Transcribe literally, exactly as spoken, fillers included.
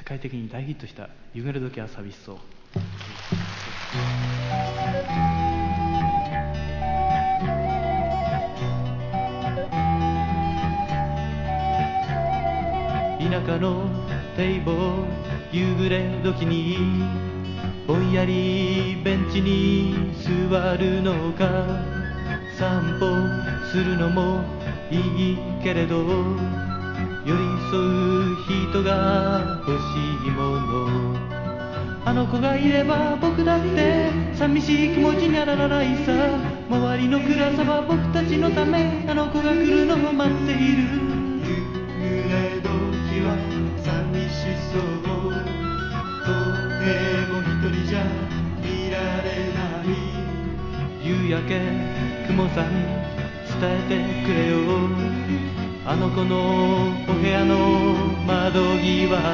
界的に大ヒットした「夕暮れ時は寂しそう」。田舎の堤防、夕暮れ時にぼんやりベンチに座るのか、散歩するのもいいけれど、寄り添う人が欲しいもの。あの子がいれば僕だって寂しい気持ちにならないさ。周りの暗さは僕たちのため、あの子が来るのを待っている。夕暮れ時は寂しそう、とても一人じゃいられない。夕焼け雲さん伝えてくれよ、あの子のお部屋の窓際